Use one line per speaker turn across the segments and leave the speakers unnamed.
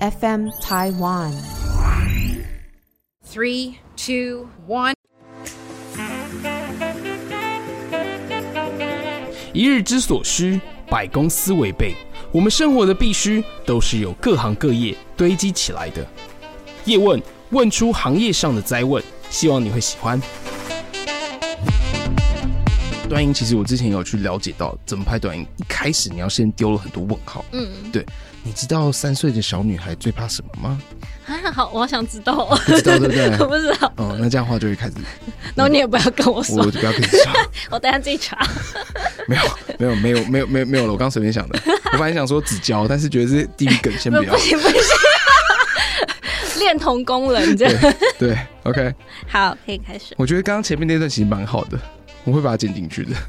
FM Taiwan.
3, 2, 1.
一日之所需，百公司为备。我们生活的必须，都是由各行各业堆积起来的。叶问问出行业上的灾问，希望你会喜欢。短影其实我之前有去了解到怎么拍短影，一开始你要先丢了很多问号。对，你知道3岁的小女孩最怕什么吗？
好，我好想知道。
不知道对不对？
我不知道。
那这样的话就会开始。
然后你也不要跟我说，
我就不要跟你说。
我等一下自己查。
没有了，我刚随便想的。我本来想说纸胶，但是觉得是地狱梗，先不要。
不行。恋童工人这样。
对 ，OK。
好，可以开始。
我觉得刚刚前面那段其实蛮好的，我会把它剪进去的。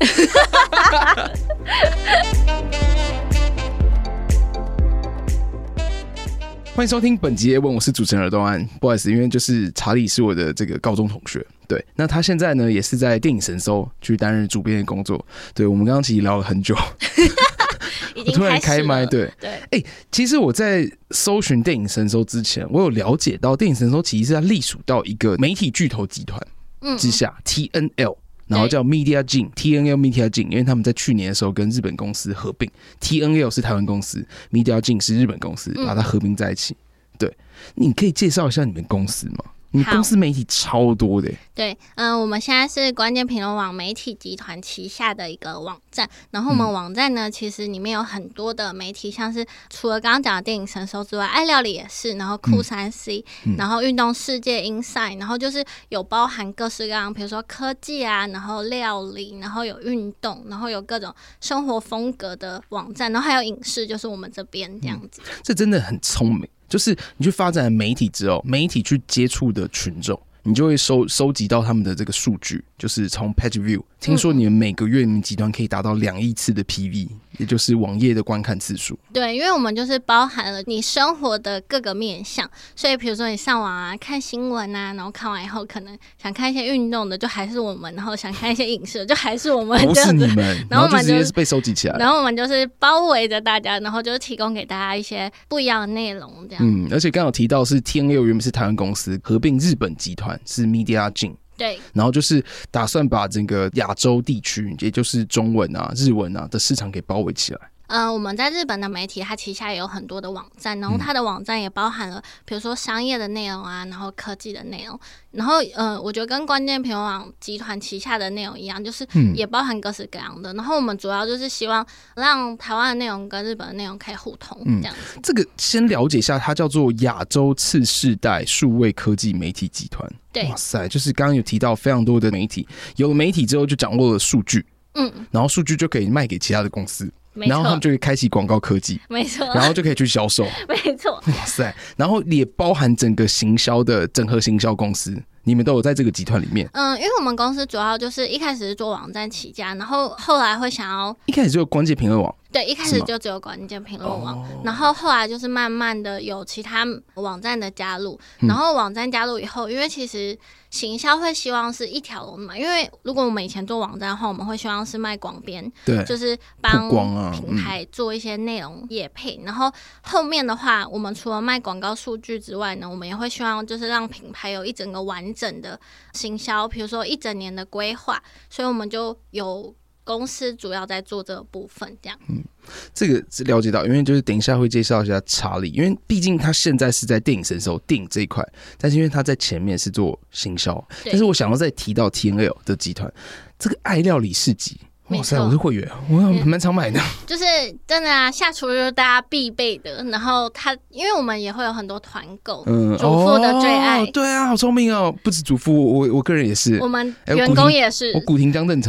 欢迎收听本集叶问，我是主持人耳东安。不好意思，因为就是查理是我的这个高中同学，对，那他现在呢也是在电影神搜去担任主编的工作。对，我们刚刚其实聊了很久，
已经
我突然开麦，对，其实我在搜寻电影神搜之前，我有了解到电影神搜其实是在隶属到一个媒体巨头集团之下，TNL。然后叫 MediaGen TNL MediaGen， 因为他们在去年的时候跟日本公司合并 ，TNL 是台湾公司 ，MediaGen 是日本公司，把它合并在一起。对，你可以介绍一下你们公司吗？你们公司媒体超多的。
对，我们现在是关键评论网媒体集团旗下的一个网站，然后我们网站呢，其实里面有很多的媒体，像是除了刚刚讲的电影神搜之外，爱料理也是，然后酷3C，然后运动世界 Inside， 然后就是有包含各式各样，比如说科技啊，然后料理，然后有运动，然后有各种生活风格的网站，然后还有影视，就是我们这边这样子。
这真的很聪明。就是你去发展媒体之后，媒体去接触的群众，你就会收集到他们的这个数据，就是从 Page View， 听说你们每个月你们集团可以达到2亿次的 PV， 也就是网页的观看次数。
对，因为我们就是包含了你生活的各个面向，所以比如说你上网啊、看新闻啊，然后看完以后可能想看一些运动的，就还是我们；然后想看一些影视的，就还是我们。
不是你们，然后就直接是被收集起来。
然后我们就是包围着大家，然后就是提供给大家一些不一样的内容，这样。
而且刚好提到是 TNL 原本是台湾公司，合并日本集团是 MediaGen。
对，
然后就是打算把整个亚洲地区，也就是中文啊、日文啊的市场给包围起来。
我们在日本的媒体，它旗下也有很多的网站，然后它的网站也包含了，比如说商业的内容啊，然后科技的内容，然后我觉得跟关键评论网集团旗下的内容一样，就是也包含各式各样的。然后我们主要就是希望让台湾的内容跟日本的内容可以互通，这样子。
这个先了解一下，它叫做亚洲次世代数位科技媒体集团。
对，
哇塞，就是刚刚有提到非常多的媒体，有了媒体之后就掌握了数据，然后数据就可以卖给其他的公司。然后他们就可以开启广告科技，
没错，
然后就可以去销售，
没错，
哇塞！然后也包含整个行销的整合行销公司，你们都有在这个集团里面。
因为我们公司主要就是一开始是做网站起家，然后后来会想要
一开始就有关键评论网。
对，一开始就只有关键评论网，然后后来就是慢慢的有其他网站的加入，然后网站加入以后，因为其实行销会希望是一条龙嘛，因为如果我们以前做网站的话，我们会希望是卖广编，
对，
就是帮品牌做一些内容业配，然后后面的话，我们除了卖广告数据之外呢，我们也会希望就是让品牌有一整个完整的行销，比如说一整年的规划，所以我们就有公司主要在做这个部分，这样。
这个是了解到，因为就是等一下会介绍一下查理，因为毕竟他现在是在电影神搜电影这一块，但是因为他在前面是做行销，但是我想要再提到 TNL 的集团，这个爱料理市集。哇塞！我是会员，我蛮常买的。
就是真的啊，下厨就是大家必备的。然后因为我们也会有很多团购，主妇的最爱。
对啊，好聪明哦！不止主妇，我个人也是，
我们员工也是。
我古亭江正成。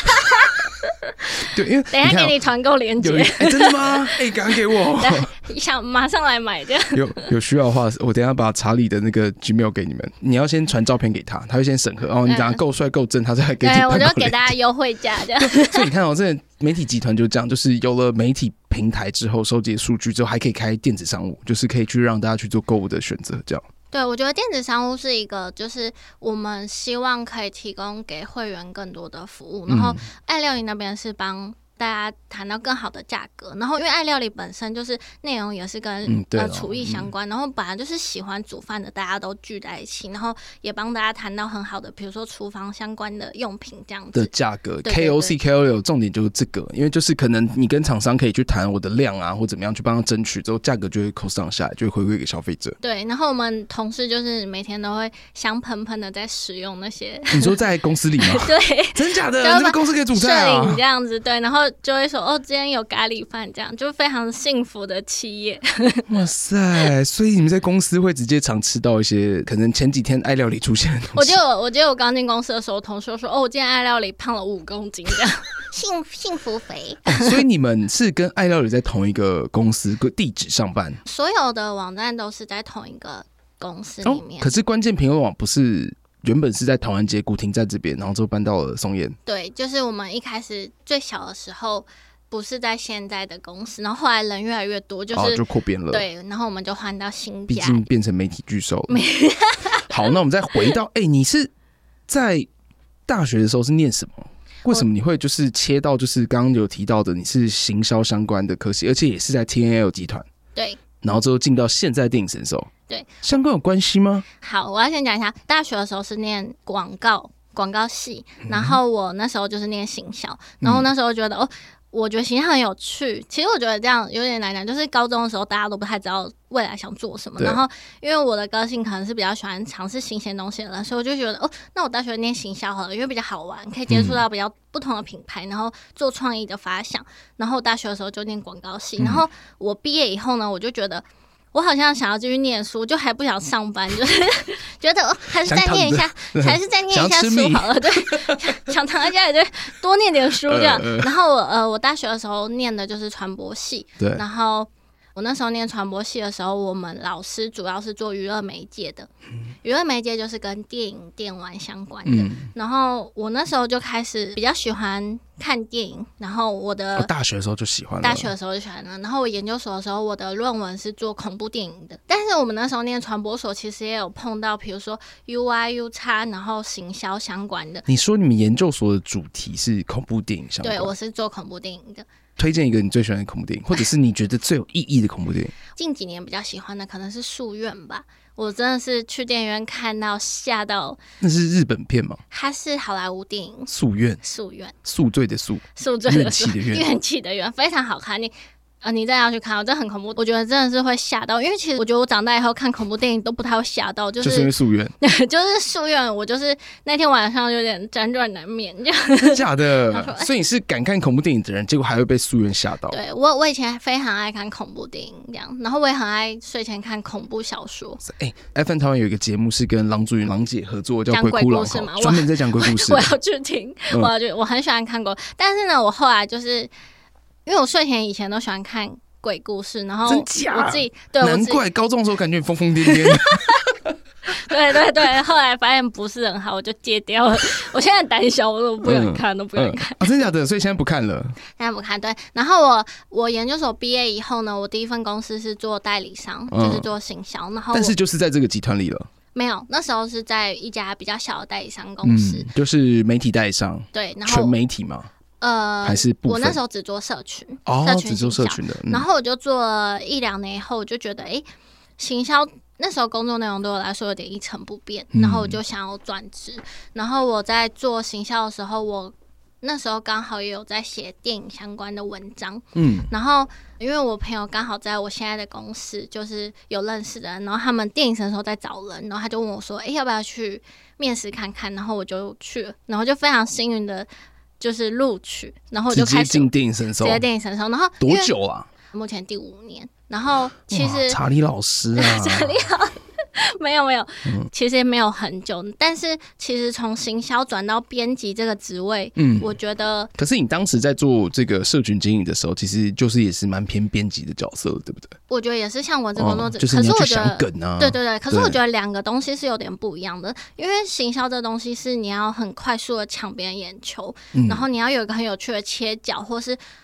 对，因为
等一下给你团购链接。
真的吗？赶快给我！
想马上来买的。
有需要的话，我等一下把查理的那个 Gmail 给你们。你要先传照片给他，他会先审核。你长得够帅够正，他才给你。
对，我就给大家优惠价这样。
所以你看这媒体集团就这样，就是有了媒体平台之后，收集数据之后，还可以开电子商务，就是可以去让大家去做购物的选择，这样。
对，我觉得电子商务是一个，就是我们希望可以提供给会员更多的服务，然后爱料理那边是帮大大家谈到更好的价格。然后因为爱料理本身就是内容也是跟厨艺相关，然后本来就是喜欢煮饭的大家都聚在一起，然后也帮大家谈到很好的比如说厨房相关的用品这样子
的价格。KOC KOL 重点就是这个，因为就是可能你跟厂商可以去谈我的量啊或怎么样去帮他争取，之后价格就会 cost down 下来，就会回馈给消费者。
对，然后我们同事就是每天都会香喷喷的在使用那些。
你说在公司里吗？
对，
真假的？这个公司可以煮菜啊？
摄影这样子，对，然后就会说哦，今天有咖喱饭，这样就非常幸福的企业。
哇塞！所以你们在公司会直接常吃到一些可能前几天爱料理出现的东西。
我记得我刚进公司的时候，同事说哦，我今天爱料理胖了5公斤，这样幸福肥。
所以你们是跟爱料理在同一个公司地址上班？
所有的网站都是在同一个公司里面。
可是关键评论网不是原本是在台湾街古亭站这边，然后之后搬到了松烟。
对，就是我们一开始最小的时候不是在现在的公司，然后后来人越来越多，
就扩编了。
对，然后我们就换到新家，
毕竟变成媒体巨兽。好，那我们再回到，你是在大学的时候是念什么？为什么你会就是切到就是刚刚有提到的你是行销相关的科系，而且也是在 TNL 集团？
对，
然后之后进到现在电影神兽，
对，
相关有关系吗？
好，我要先讲一下，大学的时候是念广告系，然后我那时候就是念行销，然后那时候觉得我觉得行销很有趣。其实我觉得这样有点难讲，就是高中的时候大家都不太知道未来想做什么，然后因为我的个性可能是比较喜欢尝试新鲜东西的人，所以我就觉得那我大学念行销好了，因为比较好玩，可以接触到比较不同的品牌，然后做创意的发想。然后我大学的时候就念广告系，然后我毕业以后呢，我就觉得我好像想要继续念书，就还不想上班，就是觉得还是再念一下，还是再念一下书好了。对，想躺在家里对多念点书这样。然后我大学的时候念的就是传播系，
对。
然后我那时候念传播系的时候，我们老师主要是做娱乐媒介的，娱乐媒介就是跟电影、电玩相关的。然后我那时候就开始比较喜欢看电影，然后我的
大学的时候就喜欢了，
大学的时候就喜欢了。然后我研究所的时候，我的论文是做恐怖电影的。但是我们那时候念传播所，其实也有碰到，比如说 UI、UX， 然后行销相关的。
你说你们研究所的主题是恐怖电影相关？
对，我是做恐怖电影的。
推荐一个你最喜欢的恐怖电影，或者是你觉得最有意义的恐怖电影。
近几年比较喜欢的可能是《宿怨》吧，我真的是去电影院看到吓到。
那是日本片吗？
它是好莱坞电影《
宿怨》，宿醉的宿，
宿醉的宿，
怨
气的怨，非常好看。你真的要去看，真的很恐怖。我觉得真的是会吓到，因为其实我觉得我长大以后看恐怖电影都不太会吓到，就是
因为宿怨，
就是宿怨。我就是那天晚上有点辗转难眠，
真假的？所以你是敢看恐怖电影的人，结果还会被宿怨吓到？
对，我以前非常爱看恐怖电影，这样，然后我也很爱睡前看恐怖小说。
FM 台湾有一个节目是跟郎祖筠郎姐合作，叫《鬼哭狼嚎》，专门在讲鬼故事。
我要去听，我很喜欢看过，但是呢，我后来就是因为我睡前以前都喜欢看鬼故事，然后我自己
难怪高中的时候感觉你疯疯癫癫。
对，后来发现不是很好，我就戒掉了。我现在很胆小，我都不敢看，都不敢看。
真的假的？所以现在不看了？
现在不看。对，然后我研究所毕业以后呢，我第一份公司是做代理商，就是做行销。然后
但是就是在这个集团里了。
没有，那时候是在一家比较小的代理商公司，
就是媒体代理商。
对，然后
全媒体嘛。
还
是部分。
我那时候只做社群，
只做社群的。
然后我就做了1-2年以后，我就觉得行销那时候工作内容对我来说有点一成不变，然后我就想要转职。然后我在做行销的时候，我那时候刚好也有在写电影相关的文章，然后因为我朋友刚好在我现在的公司就是有认识的人，然后他们电影神兽在找人，然后他就问我说要不要去面试看看，然后我就去了，然后就非常幸运的就是录取，然后我就开始
直接进电影神兽，
然后
多久啊？
目前第5年。然后其实
查理老师啊，
查理老师没有，其实也没有很久，但是其实从行销转到编辑这个职位，我觉得。
可是你当时在做这个社群经营的时候，其实就是也是蛮偏编辑的角色，对不对？
我觉得也是像文字工作者，
就是你要去想梗啊，
对。可是我觉得2个东西是有点不一样的，因为行销这东西是你要很快速的抢别人眼球，然后你要有一个很有趣的切角，或是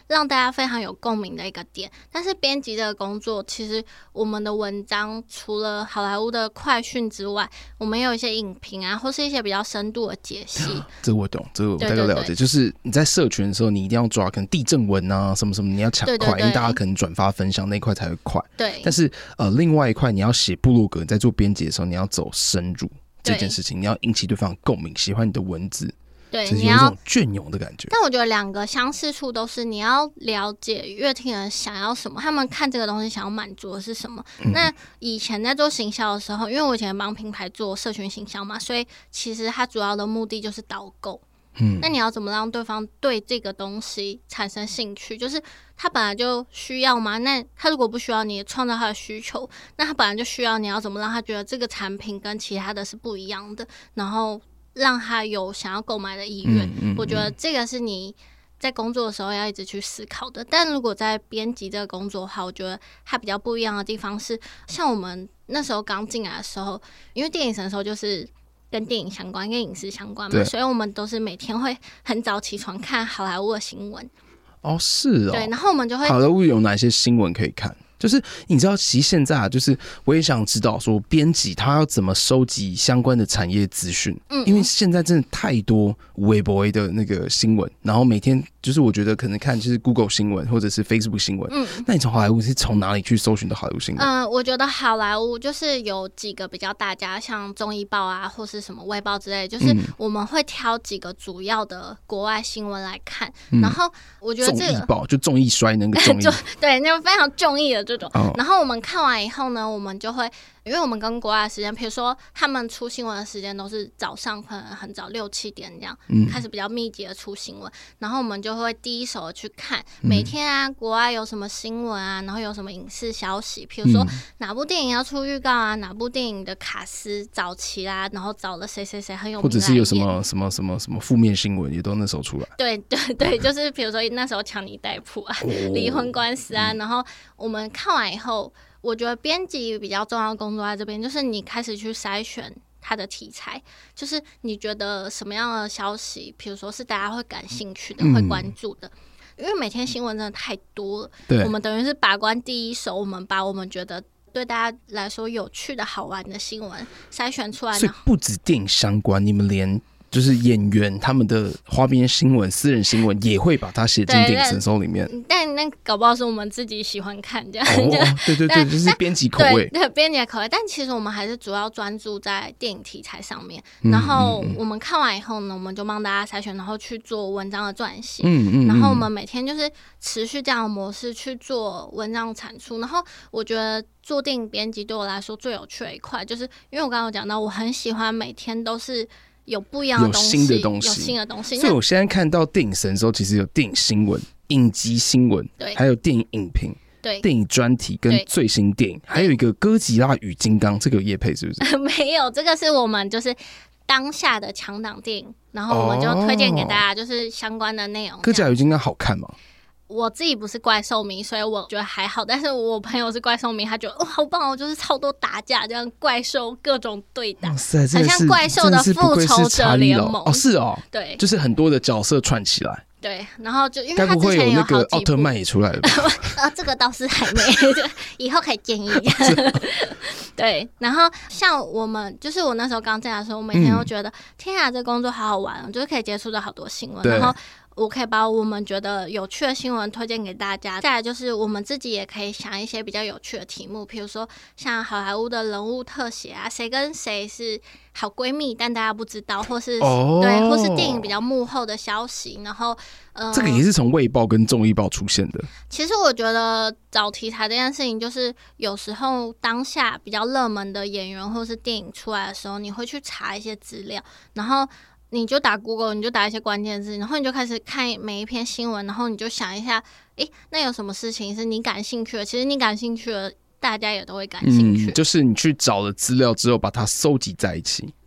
让大家非常有共鸣的一个点。但是编辑这个工作，其实我们的文章除了好莱坞的快讯之外，我们也有一些影评啊，或是一些比较深度的解析。
这我懂，这我大概了解。就是你在社群的时候，你一定要抓可能地震文啊什么什么，你要抢快，因为大家可能转发分享那一块才会快。
对。
但是另外一块你要写部落格，你在做编辑的时候，你要走深入这件事情，你要引起对方的共鸣，喜欢你的文字。
对，
就是有一种隽永的感觉。
但我觉得两个相似处都是你要了解乐听人想要什么，他们看这个东西想要满足的是什么。那以前在做行销的时候，因为我以前帮品牌做社群行销嘛，所以其实它主要的目的就是导购。那你要怎么让对方对这个东西产生兴趣？就是他本来就需要嘛，那他如果不需要，你创造他的需求，那他本来就需要，你要怎么让他觉得这个产品跟其他的是不一样的，然后让他有想要购买的意愿。我觉得这个是你在工作的时候要一直去思考的。但如果在编辑这个工作的话，我觉得它比较不一样的地方是，像我们那时候刚进来的时候，因为电影神搜就是跟电影相关跟影视相关嘛，所以我们都是每天会很早起床看好莱坞的新闻。
哦，是哦。
对，然后我们就会
好莱坞有哪些新闻可以看？就是你知道，其实现在就是我也想知道说，编辑他要怎么收集相关的产业资讯，因为现在真的太多微博的那个新闻，然后每天就是我觉得可能看就是 Google 新闻或者是 Facebook 新闻，那你从好莱坞是从哪里去搜寻到好莱坞新闻？
我觉得好莱坞就是有几个比较大家，像中医报啊，或是什么卫报之类的，就是我们会挑几个主要的国外新闻来看，然后我觉得这个
综艺报就综艺摔那个综艺，
对，那个非常综艺的这种。然后我们看完以后呢，我们就会，因为我们跟国外的时间，比如说他们出新闻的时间都是早上可能很早6-7点这样，开始比较密集的出新闻，然后我们就会第一手的去看每天啊国外有什么新闻啊，然后有什么影视消息，比如说哪部电影要出预告啊，哪部电影的卡司早期啦，然后找了谁谁谁很有名，
或者是有什么负面新闻也都那时候出来。
对对对，就是比如说那时候强尼戴普啊，离婚官司啊，然后我们看完以后，我觉得编辑比较重要的工作在这边，就是你开始去筛选它的题材，就是你觉得什么样的消息，比如说是大家会感兴趣的、会关注的。因为每天新闻真的太多了，我们等于是把关第一手，我们把我们觉得对大家来说有趣的好玩的新闻筛选出来。
所以不止电影相关，你们连就是演员他们的花边新闻、私人新闻也会把它写进电影神搜里面。
但那搞不好是我们自己喜欢看这样。
对对对，就是编辑口味。
对，编辑的口味。但其实我们还是主要专注在电影题材上面。然后我们看完以后呢，我们就帮大家筛选，然后去做文章的撰写。然后我们每天就是持续这样的模式去做文章产出。然后我觉得做电影编辑对我来说最有趣的一块，就是因为我刚刚有讲到，我很喜欢每天都是有不一样的东西，有新的东西。
所以我现在看到电影神搜，其实有电影新闻、影集新闻，还有电影影评、电影专题跟最新电影，还有一个哥吉拉与金刚，这个有业配是不是？
没有，这个是我们就是当下的强档电影，然后我们就推荐给大家，就是相关的内容。
哥吉拉与金刚好看吗？
我自己不是怪兽迷，所以我觉得还好。但是我朋友是怪兽迷，他觉得好棒哦，就是超多打架，这样怪兽各种对打，很像怪兽的复仇者联盟。
哦，是哦，
对，
就是很多的角色串起来。
对，然后就因为
他之前有好几部，该不会有那个奥特曼也出来了吧？
这个倒是还没，以后可以建议。对，然后像我们，就是我那时候刚进来的时候，我每天都觉得，天啊，这工作好好玩，就是可以接触到好多新闻，然后我可以把我们觉得有趣的新闻推荐给大家。再来就是我们自己也可以想一些比较有趣的题目，比如说像好莱坞的人物特写啊，谁跟谁是好闺蜜但大家不知道，或是对，或是电影比较幕后的消息。然后
这个也是从卫报跟综艺报出现的。
其实我觉得找题材这件事情，就是有时候当下比较热门的演员或是电影出来的时候，你会去查一些资料，然后你就打 Google， 你就打一些关键字，然后你就开始看每一篇新闻，然后你就想一下，那有什么事情是你感兴趣的？其实你感兴趣的，大家也都会感兴趣。
就是你去找了资料之后，把它收集在一起。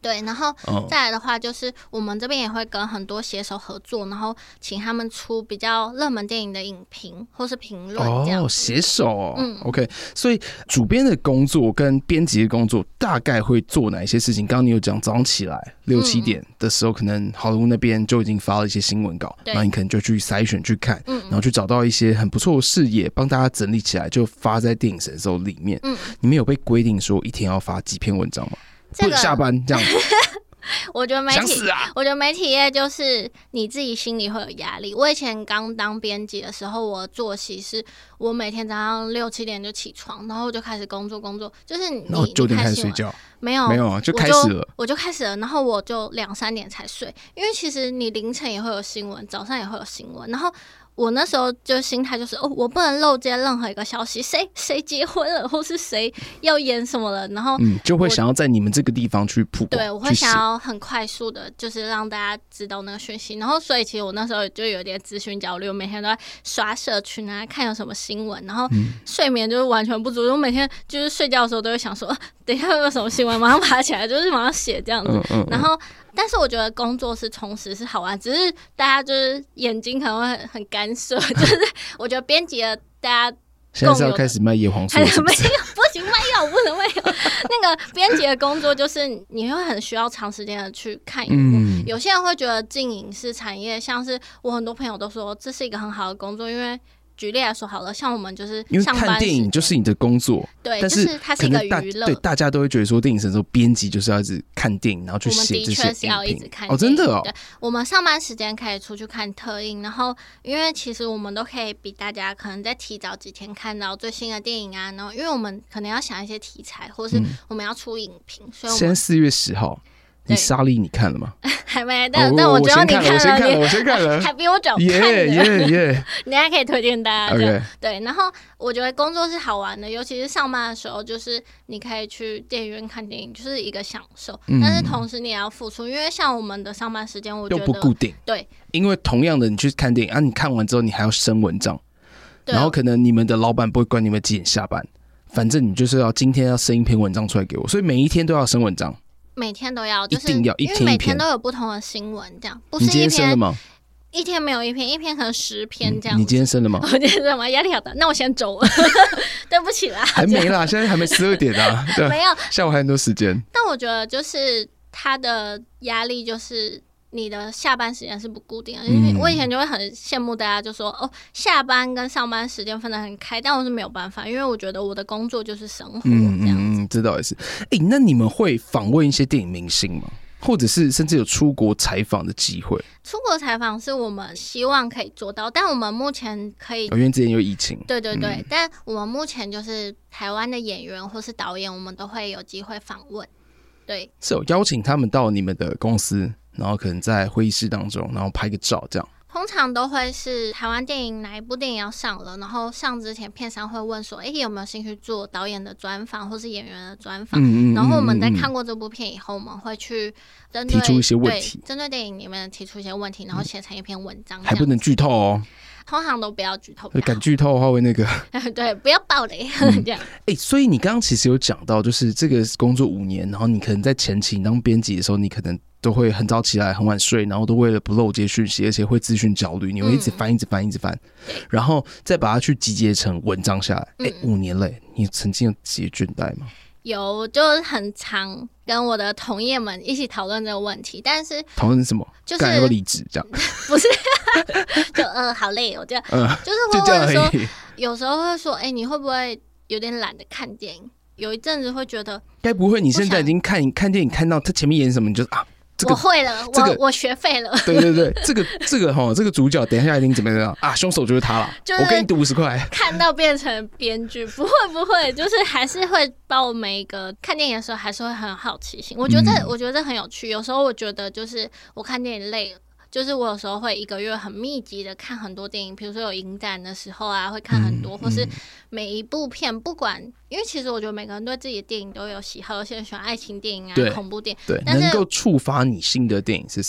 对，然后再来的话，就是我们这边也会跟很多写手合作，然后请他们出比较热门电影的影评或是评论这样。
写手OK， 所以主编的工作跟编辑的工作大概会做哪一些事情？刚刚你有讲早上起来6、7点的时候，可能好莱坞那边就已经发了一些新闻稿，然后你可能就去筛选去看，然后去找到一些很不错的视野，帮大家整理起来，就发在电影神兽里面。你们有被规定说一天要发几篇文章吗？不能下班这样
我觉得我觉得媒体业就是你自己心里会有压力。我以前刚当编辑的时候，我作息是我每天早上6、7点就起床，然后我就开始工作，就是你
然后9点开始睡觉。
没有
啊，就开始了，
我就开始了，然后我就2、3点才睡，因为其实你凌晨也会有新闻，早上也会有新闻，然后我那时候就心态就是我不能漏接任何一个消息，谁结婚了，或是谁要演什么了，然后
就会想要在你们这个地方去曝光。
对，我会想要很快速的，就是让大家知道那个讯息。然后，所以其实我那时候就有点资讯焦虑，我每天都在刷社群啊，看有什么新闻，然后睡眠就是完全不足。我每天就是睡觉的时候都会想说，等一下有什么新闻，马上爬起来，就是马上写这样子。然后，但是我觉得工作是充实是好玩，只是大家就是眼睛可能会很干涉，就是我觉得编辑的大家
现在是要开始卖叶黄素，
没有，不行，卖药不能卖药。那个编辑的工作就是你会很需要长时间的去看荧幕。有些人会觉得进影视产业，像是我很多朋友都说这是一个很好的工作，因为举例来说好了，像我们就是
因为看电影就是你的工作，
对，
但
是它是一个娱乐，
对，大家都会觉得说电影神兽编辑就是要一直看电影，然后去写这些影评。
我们的确是要一直看电影
真的
对，我们上班时间可以出去看特映，然后因为其实我们都可以比大家可能再提早几天看到最新的电影啊，然后因为我们可能要想一些题材，或是我们要出影评，所以我们
现在4月10号。你莎莉你看了吗？
还没，但我觉得你看了，
我先看了，
还比我早看的，
耶！
你还可以推荐大家。
Okay.
对，然后我觉得工作是好玩的，尤其是上班的时候，就是你可以去电影院看电影，就是一个享受。但是同时你也要付出，因为像我们的上班时间，我觉得
又不固定。
对，
因为同样的，你去看电影啊，你看完之后你还要升文章，然后可能你们的老板不会管你们几点下班，反正你就是要今天要升一篇文章出来给我，所以每一天都要升文章。
每天都要，就是
一定要
因为每天都有不同的新闻，这样不是一
天。你今天升了吗？
一天没有一篇可能10篇这样。
你今天升了吗？
我今天升了吗？压力好大，那我先走了，对不起啦。
还没啦，现在还没12点啊，对，
没有，
下午还很多时间。
但我觉得就是他的压力就是你的下班时间是不固定的，因为我以前就会很羡慕大家，就说下班跟上班时间分得很开，但我是没有办法，因为我觉得我的工作就是生活这样子。
这倒也是。那你们会访问一些电影明星吗？或者是甚至有出国采访的机会？
出国采访是我们希望可以做到，但我们目前可以，
因为之前有疫情。
对，但我们目前就是台湾的演员或是导演，我们都会有机会访问。对，
是有邀请他们到你们的公司，然后可能在会议室当中，然后拍个照这样。
通常都会是台湾电影哪一部电影要上了，然后上之前片商会问说，有没有兴趣做导演的专访或是演员的专访？然后我们在看过这部片以后，我们会去
提出一些问题，
针对电影里面提出一些问题，然后写成一篇文章。
还不能剧透哦。
通常都不要剧透，
敢剧透的话会那个
对，不要爆雷这样。
所以你刚刚其实有讲到，就是这个工作5年，然后你可能在前期当编辑的时候，你可能都会很早起来，很晚睡，然后都为了不漏接讯息，而且会资讯焦虑，你会一直翻，一直翻，一直翻，然后再把它去集结成文章下来。5年了，你曾经有职业倦怠吗？
有，就是很常跟我的同业们一起讨论这个问题，但是
讨论什么？
就是
要离职这样？
不是，就好累，我觉得就是会问说，有时候会说，你会不会有点懒得看电影？有一阵子会觉得，
该不会你现在已经看电影看到他前面演什么，你就
我会了，我学废了。
对，这个主角等一下一定怎么样啊？凶手就是他了，我给你赌50块。
看到变成编剧，不会，就是还是会把我每一个看电影的时候，还是会很好奇心。我觉得这很有趣。有时候我觉得就是我看电影累了。就是我有时候会1个月很密集的看很多电影，比如说有影展的时候啊，会看很多，或是每一部片，不管，因为其实我觉得每个人对自己的电影都有喜好，有些人喜欢爱情电影啊、恐怖电影，
对，能够触发你心的电影是什么？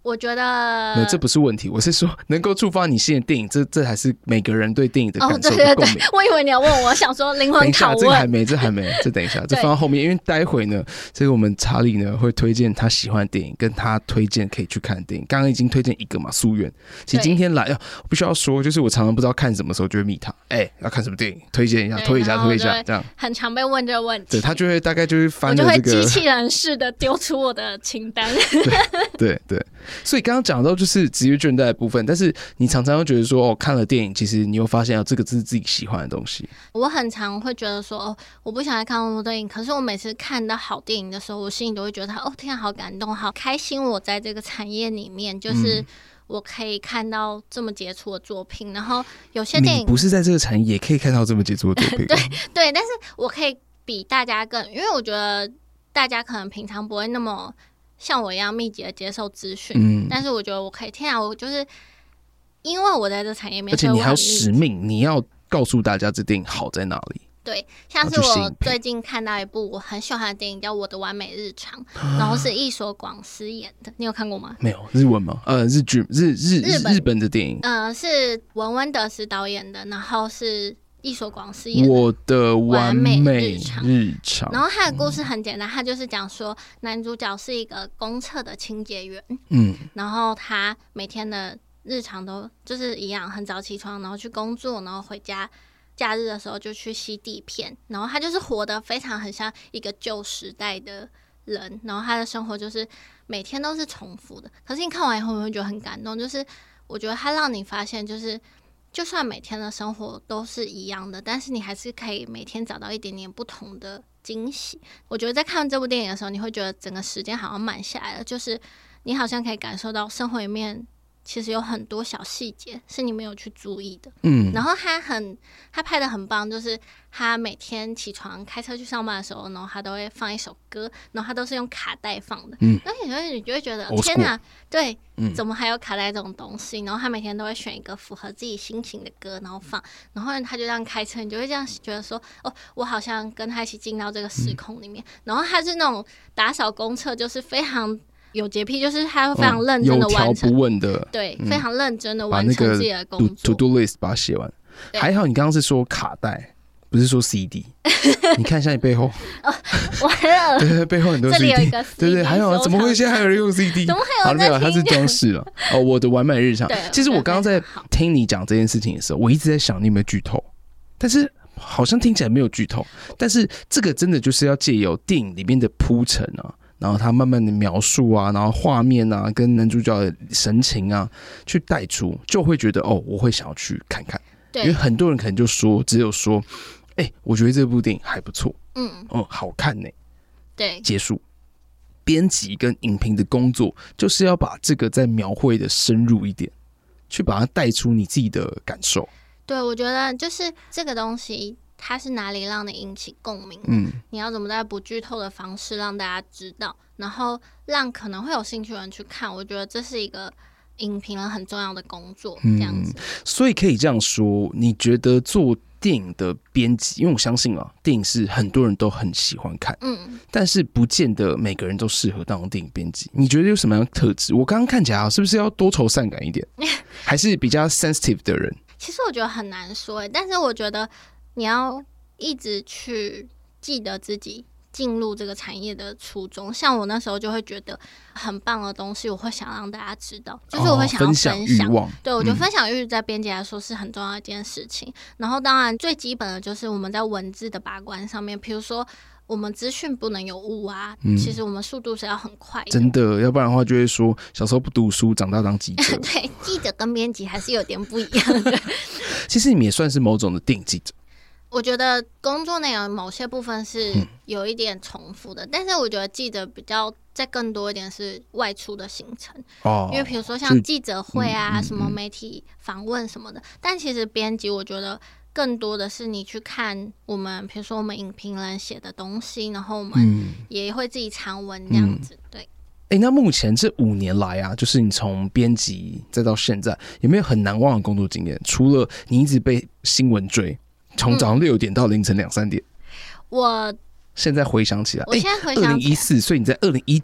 我觉得
这不是问题，我是说能够触发你新的电影，这还是每个人对电影的感受的共鸣。
我以为你要问我，想说灵魂拷问。
等一下，这还没，这等一下，这放到后面，因为待会呢，这个我们查理呢会推荐他喜欢的电影，跟他推荐可以去看的电影。刚刚已经推荐一个嘛，《夙愿》。其实今天来我必须要说，就是我常常不知道看什么时候就会密他，要看什么电影，推荐一下，推一下，这样
很常被问这个问题。
对，他就会大概就会翻了这个，
我就会机器人式的丢出我的清单。
对，所以刚刚讲到就是职业倦怠的部分，但是你常常会觉得说，看了电影，其实你又发现这个是自己喜欢的东西。
我很常会觉得说，我不想再看那么多电影，可是我每次看到好电影的时候，我心里都会觉得天啊，好感动，好开心，我在这个产业里面，就是我可以看到这么杰出的作品。然后有些电影
你不是在这个产业也可以看到这么杰出的作品。
对，但是我可以比大家更，因为我觉得大家可能平常不会那么像我一样密集的接受资讯，但是我觉得我可以，天啊，我就是因为我在这产业里面，
而且你还有使命，你要告诉大家这电影好在哪里。
对，像是我最近看到一部我很喜欢的电影叫《我的完美日常》，然后是役所广司演的，你有看过吗？
没有，日文吗？日本的电影。
是文温德斯导演的，然后是役所广司演的《
我的完美日常》。
然后他的故事很简单，他就是讲说男主角是一个公厕的清洁员，然后他每天的日常都就是一样，很早起床，然后去工作，然后回家。假日的时候就去吸地片，然后他就是活得非常很像一个旧时代的人，然后他的生活就是每天都是重复的。可是你看完以后，你会觉得很感动，就是我觉得他让你发现，就是就算每天的生活都是一样的，但是你还是可以每天找到一点点不同的惊喜。我觉得在看这部电影的时候，你会觉得整个时间好像慢下来了，就是你好像可以感受到生活里面其实有很多小细节是你没有去注意的，然后他拍的很棒，就是他每天起床开车去上班的时候，然后他都会放一首歌，然后他都是用卡带放的，然后你就会觉得天哪，对，怎么还有卡带这种东西？然后他每天都会选一个符合自己心情的歌，然后放，然后他就这样开车，你就会这样觉得说，我好像跟他一起进到这个时空里面。然后他是那种打扫公厕，就是非常有洁癖，就是他会非常认真的完成，
有条不紊的，
对，非常认真的完成自己的工作。
To do list 把它写完。还好你刚刚是说卡带，不是说 CD。你看一下你背后，
完了，
对，背后很多 CD，
这里有一个 CD，
对，还好，怎么会现在还有人用 CD？
怎么还有？
没有，它是装饰了。我的完美日常。其实我刚刚在听你讲这件事情的时候，我一直在想你有没有剧透，但是好像听起来没有剧透。但是这个真的就是要借由电影里面的铺陈啊。然后他慢慢的描述啊，然后画面啊，跟男主角的神情啊，去带出，就会觉得我会想要去看看。因为很多人可能就只有说，我觉得这部电影还不错，好看呢。
对，
结束。编辑跟影评的工作，就是要把这个再描绘的深入一点，去把它带出你自己的感受。
对，我觉得就是这个东西。它是哪里让你引起共鸣？你要怎么在不剧透的方式让大家知道，然后让可能会有兴趣的人去看？我觉得这是一个影评人很重要的工作，这样子。
所以可以这样说，你觉得做电影的编辑，因为我相信电影是很多人都很喜欢看，但是不见得每个人都适合当电影编辑。你觉得有什么样的特质？我刚刚看起来是不是要多愁善感一点，还是比较 sensitive 的人？
其实我觉得很难说，但是我觉得。你要一直去记得自己进入这个产业的初衷，像我那时候就会觉得很棒的东西，我会想让大家知道，就是我会想要分享
欲望。
对，我觉得分享欲在编辑来说是很重要的一件事情。然后当然最基本的就是我们在文字的把关上面，比如说我们资讯不能有误啊，其实我们速度是要很快的，
真的，要不然的话就会说小时候不读书，长大当记者。
对，记者跟编辑还是有点不一样的。
其实你们也算是某种的电影记者。
我觉得工作内容某些部分是有一点重复的，但是我觉得记者比较再更多一点是外出的行程，因为比如说像记者会啊，什么媒体访问什么的，但其实编辑我觉得更多的是你去看我们，比如说我们影评人写的东西，然后我们也会自己长文这样子，对。
那目前这5年来啊，就是你从编辑再到现在，有没有很难忘的工作经验？除了你一直被新闻追。从早上6点到凌晨2、3点，
我
现在回想起来，
我现在回想起来
2014，所以你在2019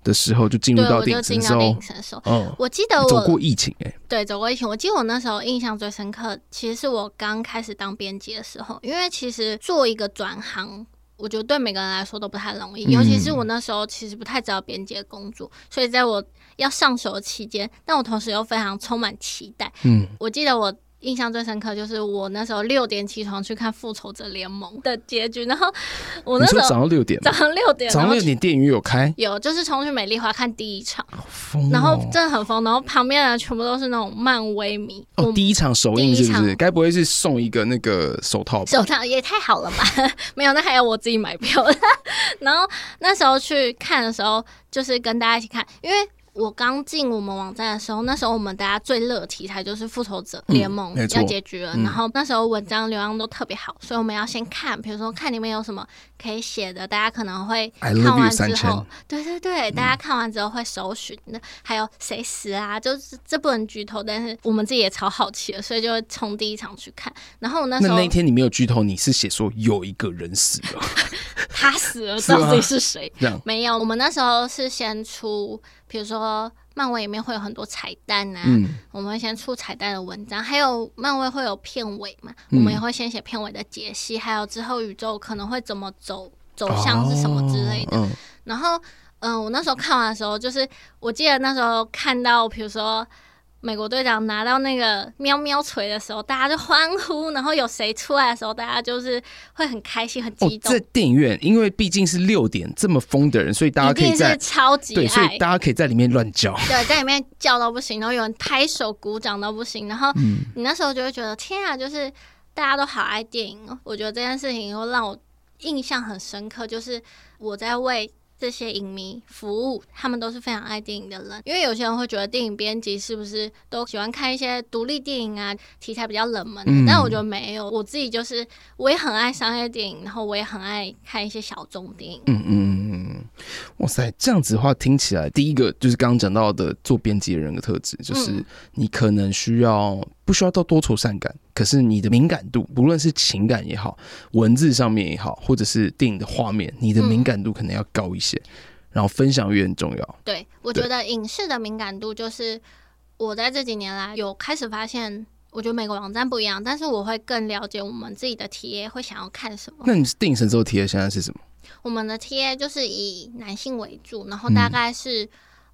的时候就进入到电影神兽。
我记得我
走过疫情
对，走过疫情。我记得我那时候印象最深刻，其实是我刚开始当编辑的时候，因为其实做一个转行，我觉得对每个人来说都不太容易，尤其是我那时候其实不太知道编辑的工作，所以在我要上手的期间，但我同时又非常充满期待。我记得我印象最深刻就是我那时候6点起床去看《复仇者联盟》的结局，然后我那时候
你说早上6点，
早上6点
电影院有开，
有就是冲去美丽华看第一场，
疯
然后真的很疯，然后旁边的人全部都是那种漫威迷。
第一场首映是不是？该不会是送一个那个手套吧？
手套也太好了吧？没有，那还要我自己买票。然后那时候去看的时候，就是跟大家一起看，因为我刚进我们网站的时候，那时候我们大家最热的题材就是复仇者联盟要结局了，然后那时候文章流量都特别好，所以我们要先看，比如说看里面有什么可以写的，大家可能会看完之后，对，大家看完之后会搜寻的，还有谁死啊，就是这不能剧透，但是我们自己也超好奇的，所以就会从第一场去看。然后那时候
那一天你没有剧透，你是写说有一个人死了，
他死了，到底是谁？没有，我们那时候是先出，比如说漫威里面会有很多彩蛋啊，我们会先出彩蛋的文章，还有漫威会有片尾嘛，我们也会先写片尾的解析，还有之后宇宙可能会怎么走向是什么之类的。然后我那时候看完的时候，就是我记得那时候看到比如说美国队长拿到那个喵喵锤的时候，大家就欢呼，然后有谁出来的时候，大家就是会很开心、很激动。
在电影院，因为毕竟是6点这么疯的人，所以大家可以
一定是超级爱，
对，所以大家可以在里面乱叫，
对，在里面叫到不行，然后有人拍手鼓掌到不行，然后你那时候就会觉得天啊，就是大家都好爱电影哦。我觉得这件事情会让我印象很深刻，就是我在为这些影迷服务，他们都是非常爱电影的人。因为有些人会觉得电影编辑是不是都喜欢看一些独立电影啊，题材比较冷门的，但我觉得没有，我自己就是我也很爱商业电影，然后我也很爱看一些小众电影。
哇塞，这样子的话听起来，第一个就是刚刚讲到的做编辑的人的特质，就是你可能不需要到多愁善感，可是你的敏感度，不论是情感也好，文字上面也好，或者是电影的画面，你的敏感度可能要高一些，然后分享欲很重要。
对，我觉得影视的敏感度就是我在这几年来有开始发现，我觉得每个网站不一样，但是我会更了解我们自己的 TA 会想要看什么。
那你电影神兽 TA 现在是什么？
我们的 TA 就是以男性为主，然后大概是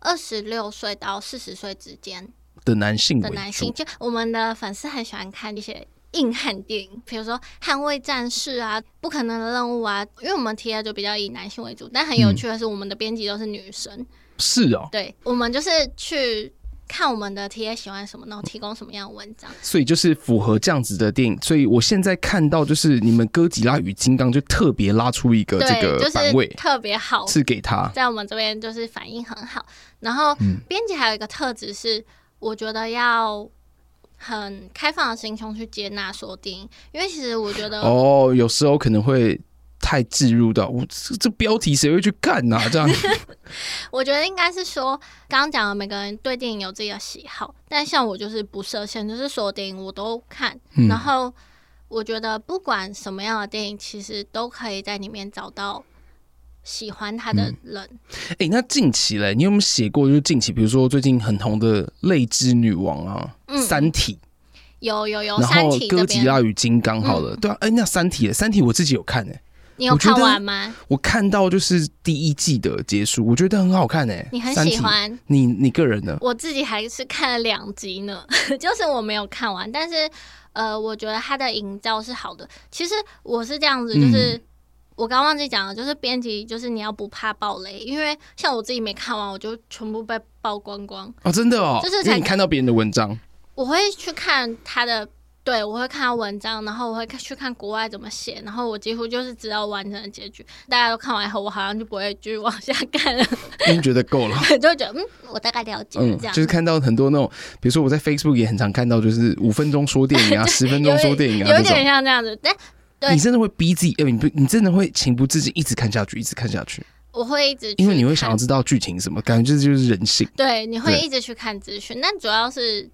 26岁到40岁之间
的男性为主。
就我们的粉丝很喜欢看一些硬汉电影，比如说捍卫战士啊、不可能的任务啊，因为我们 TA 就比较以男性为主，但很有趣的是我们的编辑都是女生。
是哦，
对，我们就是去看我们的 TA 喜欢什么，然后提供什么样的文章，
所以就是符合这样子的电影。所以我现在看到就是你们哥吉拉与金刚就特别拉出一个这个版位，
就是特别好，
是给他
在我们这边就是反应很好。然后编辑还有一个特质是，我觉得要很开放的心胸去接纳所有电影，因为其实我觉得
有时候可能会太置入到这标题谁会去看啊？这样
我觉得应该是说，刚刚讲的每个人对电影有自己的喜好，但像我就是不设限，就是所有电影我都看。然后我觉得不管什么样的电影，其实都可以在里面找到喜欢他的人。
那近期嘞，你有没有写过？就是近期，比如说最近很红的《泪之女王》啊，三体。
有，
然后哥吉拉与金刚好了，对啊，那三体我自己有看
你有看完吗？
我看到就是第1季的结束，我觉得很好看
你很喜欢？
你个人呢？
我自己还是看了2集呢，就是我没有看完，但是我觉得它的营造是好的。其实我是这样子，就是我刚忘记讲了，就是编辑就是你要不怕爆雷，因为像我自己没看完，我就全部被曝光光。
真的哦，
就是
因为你看到别人的文章，
我会去看他的。对，我会看文章，然后我会去看国外怎么写，然后我几乎就是知道完整的结局。大家都看完以后，我好像就不会继续往下看了，
因为觉得够了，
就会觉得我大概了解这样。
就是看到很多那种，比如说我在 Facebook 也很常看到，就是5分钟说电影啊，10分钟说电影啊，
有点像这样子。但对
你真的会逼自己，你真的会情不自禁一直看下去，一直看下去。
我会一直去看，
因为你会想要知道剧情什么，感觉这就是人性。
对，你会一直去看资讯，但主要是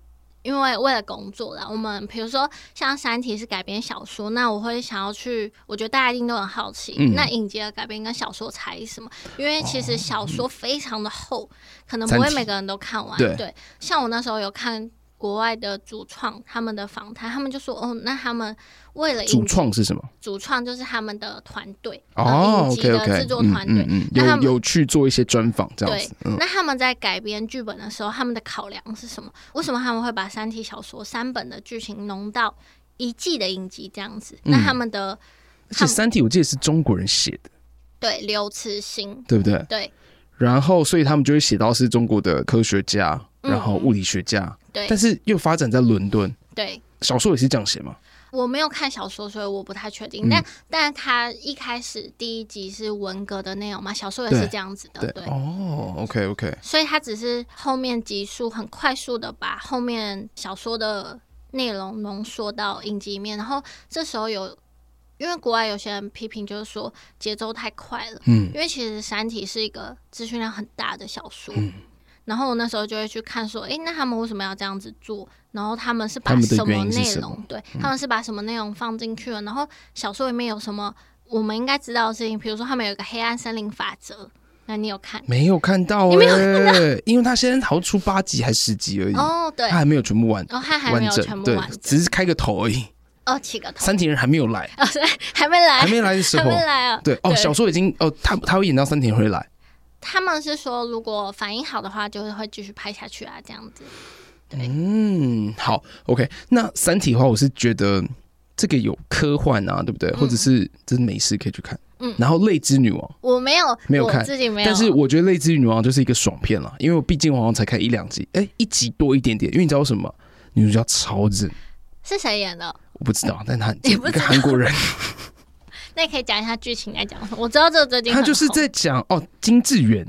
因为为了工作啦，我们比如说像《三体》是改编小说，那我会想要去，我觉得大家一定都很好奇，那影集的改编跟小说差异什么？因为其实小说非常的厚，可能不会每个人都看完。对，像我那时候有看国外的主创他们的访谈，他们就说哦，那他们为了
主创是什么？
主创就是他们的团队
影
集的制作团队，
有去做一些专访这样子。
那他们在改编剧本的时候，他们的考量是什么？为什么他们会把三体小说3本的剧情浓到1季的影集这样子？那他们的，
而且三体我记得是中国人写的，
对，刘慈欣，
对不对？
对。
然后，所以他们就会写到是中国的科学家，然后物理学家，
对，
但是又发展在伦敦，
对。
小说也是这样写吗？
我没有看小说，所以我不太确定。但他一开始第1集是文革的内容嘛，小说也是这样子的。对
哦 ，OK。所
以他只是后面集数很快速的把后面小说的内容浓缩到影集里面，然后这时候因为国外有些人批评，就是说节奏太快了。因为其实《三体》是一个资讯量很大的小说。然后我那时候就会去看说，那他们为什么要这样子做？然后他们是把什么内容？对，他们是把什么内容放进去了？然后小说里面有什么我们应该知道的事情？比如说他们有一个黑暗森林法则，那你有看？
没有看到，你没有看到，因为他现在好像出8集还10集而已。
哦，对，
他还没有全部完，
他还没有全部完整，
只是开个头而已。
起个头。
三体人还没有来，
对，还没来的时候，还没来啊。
对，小说已经他会演到三体人会来。
他们是说，如果反应好的话，就会继续拍下去啊，这样子。对，
好 ，OK。那三体的话，我是觉得这个有科幻啊，对不对？或者是真没事可以去看。然后《泪之女王》
我没有看，我自己没有。
但是我觉得《泪之女王》就是一个爽片了，因为我毕竟我好像才看1-2集，1集多一点点。因为你知道为什么？女主角超正。
是谁演的？
我不知道，但她一个韩国人。
那你可以讲一下剧情在讲什么？我知道这个最近很红，
他就是在讲金智媛，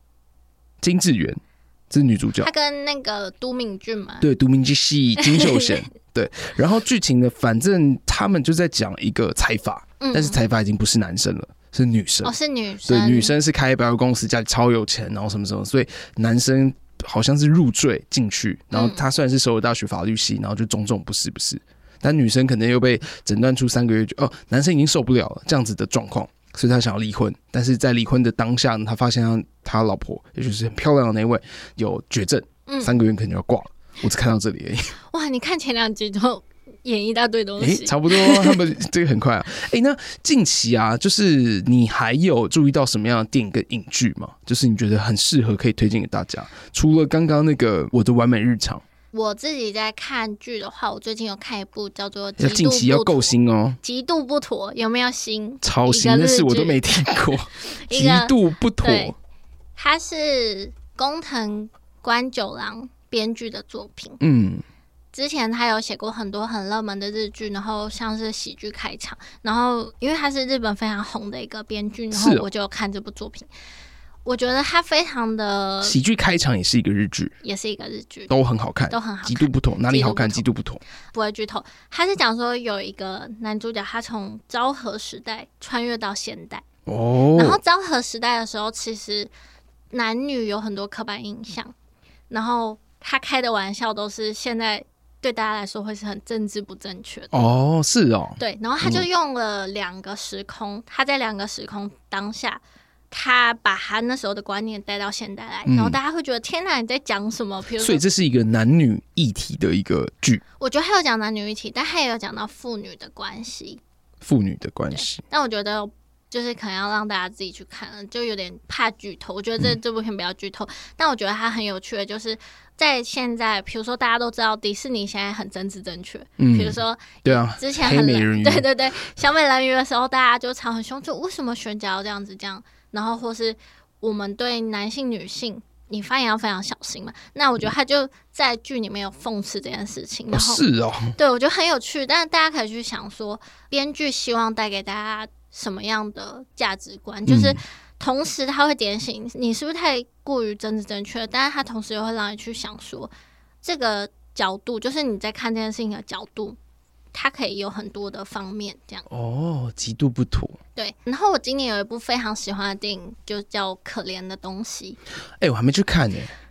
这是女主角，
她跟那个都敏俊嘛，
对，都敏俊系金秀贤，对。然后剧情呢，反正他们就在讲一个财阀，但是财阀已经不是男生了，是女生，
是女生，
对，女生是开百货公司，家里超有钱，然后什么什么，所以男生好像是入赘进去，然后他虽然是首尔大学法律系，然后就种种不是。但女生可能又被诊断出3个月男生已经受不了了这样子的状况，所以他想要离婚。但是在离婚的当下呢，他发现他老婆，也就是很漂亮的那位有绝症，3个月可能就要挂了。我只看到这里而已。
哇，你看前2集就演一大堆东西，
差不多，他们这个很快啊。那近期啊，就是你还有注意到什么样的电影跟影剧吗？就是你觉得很适合可以推荐给大家？除了刚刚那个《我的完美日常》。
我自己在看剧的话，我最近有看一部叫做《
近期要够新哦，
极度不妥》，有没有新？
超新，但是我都没听过。极度不妥，
它是宫藤官九郎编剧的作品。之前他有写过很多很热门的日剧，然后像是喜剧开场，然后因为他是日本非常红的一个编剧，然后我就有看这部作品。我觉得它非常的
喜剧开场，也是一个日剧，都很好看，极度不同，哪里好看？极度不同，
不会剧透。他是讲说有一个男主角，他从昭和时代穿越到现代，然后昭和时代的时候，其实男女有很多刻板印象，然后他开的玩笑都是现在对大家来说会是很政治不正确的。
是哦，
对，然后他就用了2个时空，他在2个时空当下。他把他那时候的观念带到现代来，然后大家会觉得天哪，你在讲什么？
所以这是一个男女议题的一个剧。
我觉得他有讲男女议题，但他也有讲到父女的关系。但我觉得就是可能要让大家自己去看了，就有点怕剧透。我觉得这部片不要剧透，但我觉得它很有趣的，就是在现在，比如说大家都知道迪士尼现在很政治正确，比如说
对啊，
之前很对小美人鱼的时候，大家就吵很凶，就为什么选角要这样子这样。然后或是我们对男性女性你发言要非常小心嘛，那我觉得他就在剧里面有讽刺这件事情，然后对，我觉得很有趣。但是大家可以去想说编剧希望带给大家什么样的价值观，就是同时他会点醒你是不是太过于政治正确，但是他同时又会让你去想说这个角度，就是你在看这件事情的角度，它可以有很多的方面这样。
极度不妥。
对，然后我今年有一部非常喜欢的电影，就叫《可怜的东西》。
我还没去看呢。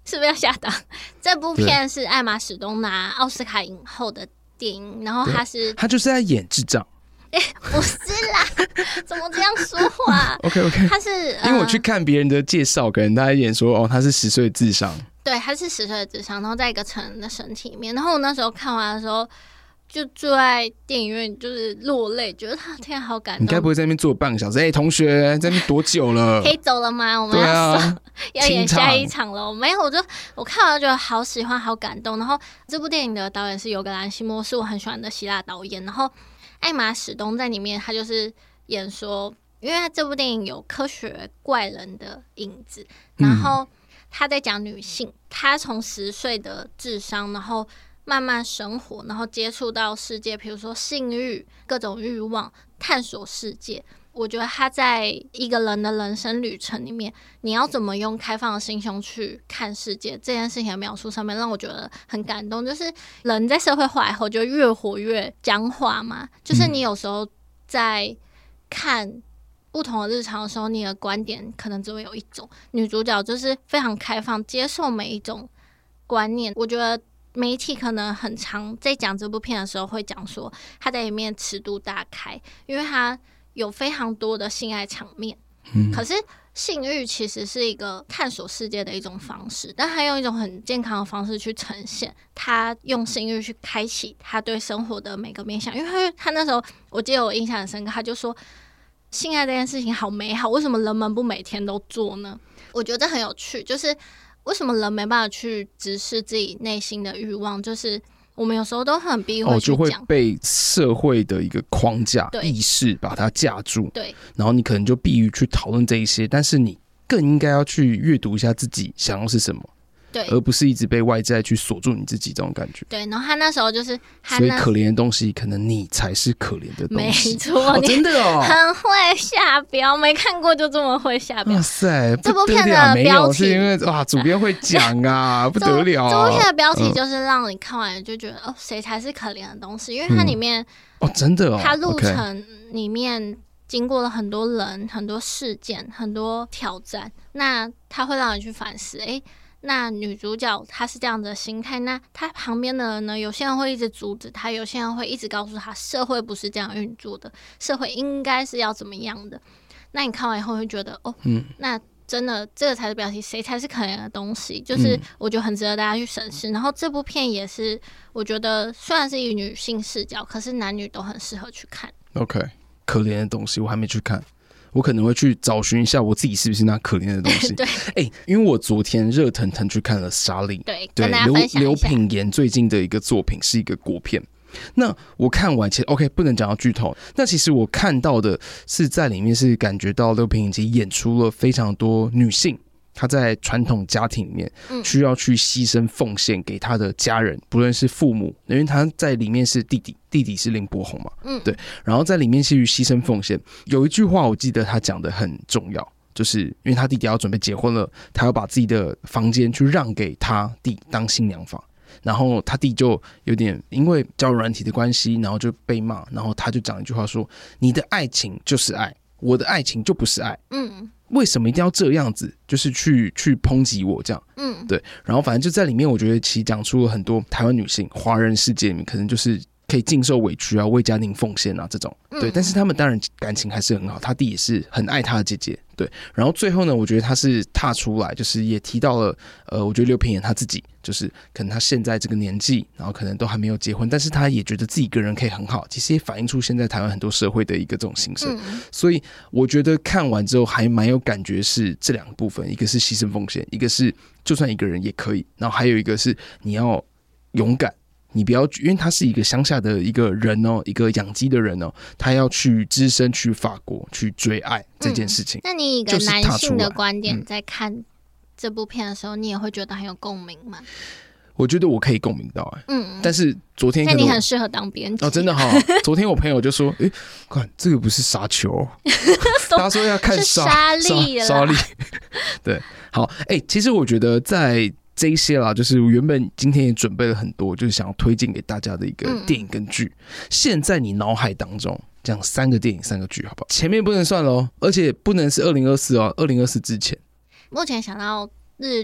是不是要下档？这部片是艾玛史东拿奥斯卡影后的电影，然后他
就是在演智障。
不是啦，怎么这样说话
？OK，
他是
因为我去看别人的介绍，可能他演说他是10岁的智商。
对，他是10岁的智商，然后在一个成人的身体里面。然后我那时候看完的时候，就坐在电影院就是落泪，觉得他天好感动。
你该不会在那边坐半个小时？同学在那边多久了？
可以走了吗？我们要演下一场了。没有，我看完就觉得好喜欢，好感动。然后这部电影的导演是尤格兰西莫，是我很喜欢的希腊导演。然后艾玛史东在里面，他就是演说，因为这部电影有科学怪人的影子，然后他在讲女性，她从10岁的智商，然后慢慢生活，然后接触到世界，比如说性欲、各种欲望，探索世界。我觉得他在一个人的人生旅程里面，你要怎么用开放的心胸去看世界，这件事情的描述上面让我觉得很感动。就是人在社会化以后就越活越僵化嘛，就是你有时候在看不同的日常的时候，你的观点可能只会有一种。女主角就是非常开放，接受每一种观念。我觉得媒体可能很常在讲这部片的时候会讲说他在里面尺度大开，因为他有非常多的性爱场面。可是性欲其实是一个探索世界的一种方式，但他用一种很健康的方式去呈现，他用性欲去开启他对生活的每个面向。因为他那时候我记得我印象很深刻，他就说性爱这件事情好美好，为什么人们不每天都做呢？我觉得很有趣，就是为什么人没办法去直视自己内心的欲望，就是我们有时候都很避讳去讲，
就会被社会的一个框架意识把它架住，
对，
然后你可能就避于去讨论这一些，但是你更应该要去阅读一下自己想要是什么，
对，
而不是一直被外在去锁住你自己这种感觉。
对，然后他那时候就是
所以可怜的东西，可能你才是可怜的东西。
没错，
真的
很会下标，没看过就这么会下标。
哇塞，
这部片的标题
是因为主编会讲啊，不得了
这部片的标题就是让你看完就觉得谁才是可怜的东西，因为它里面
真的
它路程里面经过了很多人、很多事件、很多挑战，那它会让你去反思，那女主角她是这样的心态，那她旁边的人呢？有些人会一直阻止她，有些人会一直告诉她，社会不是这样运作的，社会应该是要怎么样的。那你看完以后会觉得，那真的这个才是标题，谁才是可怜的东西？就是我觉得很值得大家去审视。然后这部片也是，我觉得虽然是以女性视角，可是男女都很适合去看。
OK， 可怜的东西我还没去看。我可能会去找寻一下我自己是不是那可怜的东西。
对，
因为我昨天热腾腾去看了《莎莉》，
对，跟大家分享一下
刘品言最近的一个作品是一个国片。那我看完其实 OK 不能讲到剧透。那其实我看到的是在里面是感觉到刘品言其实演出了非常多女性。他在传统家庭里面需要去牺牲奉献给他的家人，不论是父母，因为他在里面是弟弟是林柏宏嘛，对，然后在里面去牺牲奉献。有一句话我记得他讲的很重要，就是因为他弟弟要准备结婚了，他要把自己的房间去让给他弟当新娘房，然后他弟就有点因为交友软体的关系，然后就被骂，然后他就讲一句话说：“你的爱情就是爱，我的爱情就不是爱。”为什么一定要这样子？就是去抨击我这样，对。然后反正就在里面，我觉得其实讲出了很多台湾女性、华人世界里面可能就是可以经受委屈啊，为家庭奉献啊这种，对。但是他们当然感情还是很好，他弟也是很爱他的姐姐，对。然后最后呢，我觉得他是踏出来，就是也提到了，我觉得刘品言他自己就是可能他现在这个年纪，然后可能都还没有结婚，但是他也觉得自己一个人可以很好，其实也反映出现在台湾很多社会的一个这种形式。所以我觉得看完之后还蛮有感觉，是这两个部分，一个是牺牲奉献，一个是就算一个人也可以，然后还有一个是你要勇敢。你不要，因为他是一个乡下的一个人哦，一个养鸡的人哦，他要去只身去法国去追爱这件事情。
那你以一个男性的观点在看这部片的时候，你也会觉得很有共鸣吗？
我觉得我可以共鸣到但是昨天
那你很适合当编辑
真的昨天我朋友就说，看这个不是沙丘，他说要看
沙粒了，
沙粒，对，好，其实我觉得在这一些啦，就是我原本今天也准备了很多，就是想要推荐给大家的一个电影跟剧。现在你脑海当中这样3个电影3个剧，好不好？前面不能算咯，而且不能是2024哦，2024之前。
目前想到日历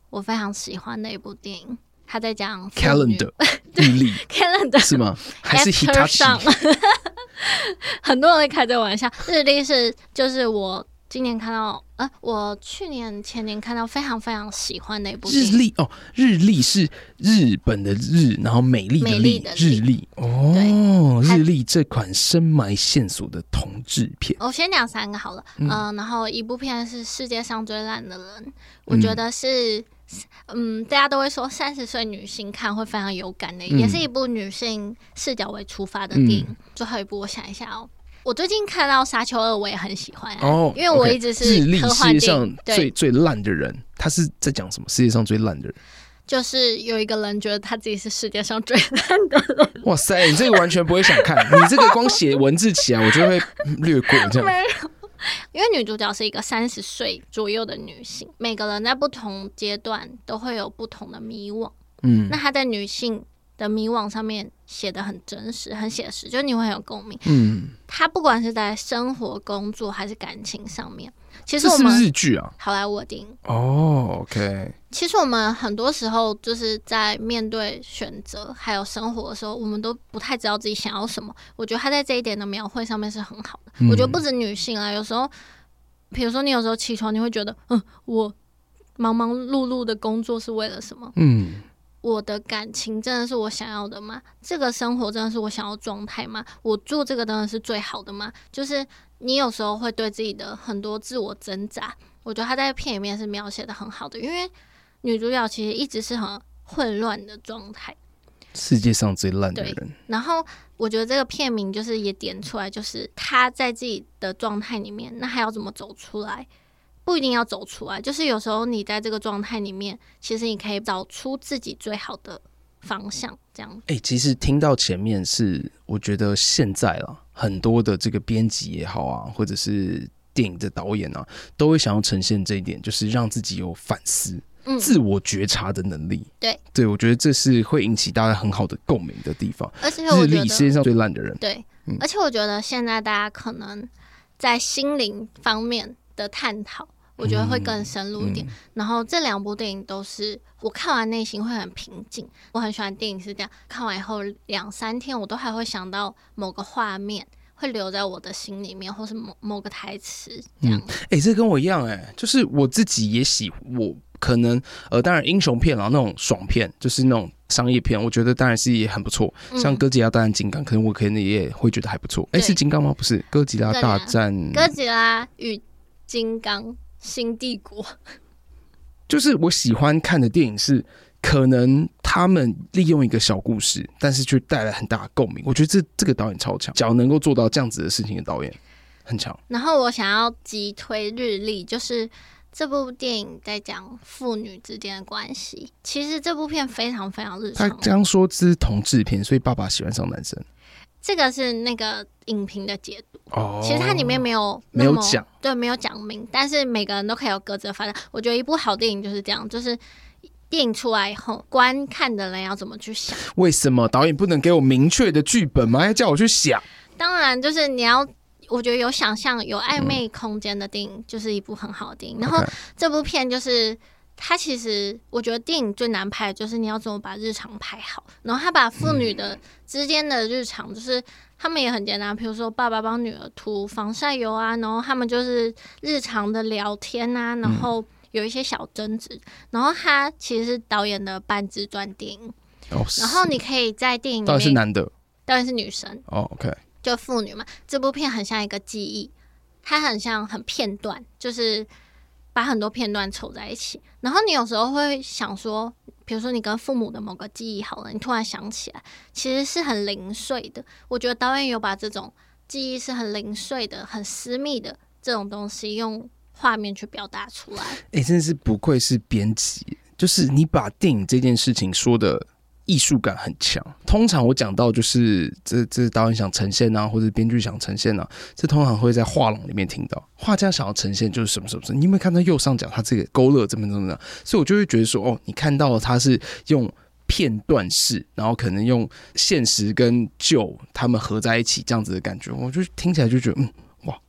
我非常喜欢的一部电影，他在讲
calendar 日历
calendar
是吗？还是 Hitachi？
很多人会开这个玩笑。日历就是我今年看到，我去年前年看到非常非常喜欢的一部电影。
日历哦，日历是日本的日，然后美丽的丽，日历哦，日历这款深埋线索的同志片。
我先讲3个好了，然后一部片是世界上最烂的人，我觉得是。大家都会说30岁女性看会非常有感的，也是一部女性视角为出发的电影。最后一部我想一下哦，我最近看到《沙丘2》，我也很喜欢因为我一直是科幻电影。世界
上最烂的人，他是在讲什么？世界上最烂的人，
就是有一个人觉得他自己是世界上最烂的人。
哇塞，你这个完全不会想看，你这个光写文字起来，我就会略过这样。
没有。因为女主角是一个30岁左右的女性，每个人在不同阶段都会有不同的迷惘。那她在女性的迷惘上面写得很真实、很写实，就你会很有共鸣。她不管是在生活、工作还是感情上面，其实我们
这是不是日剧啊？
好莱坞电影
哦 ，OK。
其实我们很多时候就是在面对选择还有生活的时候，我们都不太知道自己想要什么。我觉得他在这一点的描绘上面是很好的。我觉得不止女性啊，有时候，比如说你有时候起床，你会觉得，我忙忙碌碌的工作是为了什么？我的感情真的是我想要的吗？这个生活真的是我想要的状态吗？我做这个真的是最好的吗？就是你有时候会对自己的很多自我挣扎，我觉得他在片里面是描写的很好的，因为女主角其实一直是很混乱的状态，
世界上最烂的人。
然后我觉得这个片名就是也点出来，就是她在自己的状态里面，那还要怎么走出来？不一定要走出来，就是有时候你在这个状态里面，其实你可以找出自己最好的方向。这样，
其实听到前面是，我觉得现在啦，很多的这个编辑也好啊，或者是电影的导演啊，都会想要呈现这一点，就是让自己有反思。自我觉察的能力，对，我觉得这是会引起大家很好的共鸣的地方。
而且我觉得
日历世界上最烂的人，
对，而且我觉得现在大家可能在心灵方面的探讨，我觉得会更深入一点。然后这2部电影都是我看完内心会很平静。我很喜欢电影是这样，看完以后2-3天，我都还会想到某个画面。会留在我的心里面，或是某个台词这样。
这跟我一样就是我自己也我可能当然英雄片啊，那种爽片，就是那种商业片，我觉得当然是也很不错。像哥吉拉大战金刚，可能我可能也会觉得还不错。是金刚吗？不是，哥吉拉大战
哥吉拉与金刚新帝国。
就是我喜欢看的电影是。可能他们利用一个小故事，但是却带来很大的共鸣。我觉得这个导演超强，只要能够做到这样子的事情的导演很强。然
后我想要击推日历，就是这部电影在讲父女之间的关系。其实这部片非常非常日常。
他刚说这是同志片，所以爸爸喜欢上男生。
这个是那个影评的解读。其实它里面没有
讲，
对，没有讲明，但是每个人都可以有各自的发展。我觉得一部好电影就是这样，就是电影出来以后，观看的人要怎么去想？
为什么导演不能给我明确的剧本吗？要叫我去想？
当然，就是你要，我觉得有想象、有暧昧空间的电影，就是一部很好的电影。然后这部片就是它其实，我觉得电影最难拍的就是你要怎么把日常拍好。然后他把父女的之间的日常，就是他们也很简单，比如说爸爸帮女儿涂防晒油啊，然后他们就是日常的聊天啊，然后有一些小争执，然后他其实是导演的半自传电影，然后你可以在电影里面，
导演是男的，
导演是女生
，OK，
就父女嘛。这部片很像一个记忆，它很像很片段，就是把很多片段凑在一起。然后你有时候会想说，比如说你跟父母的某个记忆好了，你突然想起来，其实是很零碎的。我觉得导演有把这种记忆是很零碎的、很私密的这种东西用画面去表达出来。
真的是不愧是编辑，就是你把电影这件事情说的艺术感很强。通常我讲到就是这导演想呈现啊，或者编剧想呈现啊，这通常会在画廊里面听到。画家想要呈现就是什么什么什么，你有没有看到右上角他这个勾勒怎么怎么样？所以我就会觉得说，你看到了他是用片段式，然后可能用现实跟旧他们合在一起这样子的感觉，我就听起来就觉得哇，